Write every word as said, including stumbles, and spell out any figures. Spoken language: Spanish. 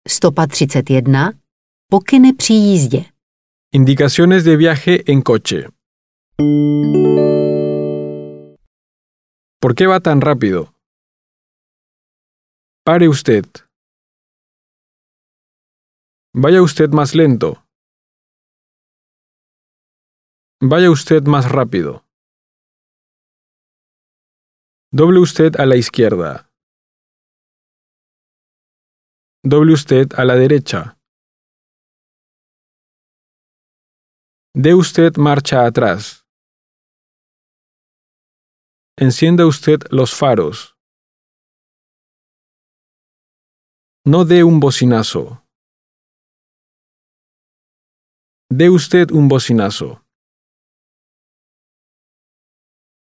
stopa třicet jedna. Pokyny při jízdě. Indicaciones de viaje en coche. ¿Por qué va tan rápido? Pare usted. Vaya usted más lento. Vaya usted más rápido. Doble usted a la izquierda. Doble usted a la derecha. Dé usted marcha atrás. Encienda usted los faros. No dé un bocinazo. Dé usted un bocinazo.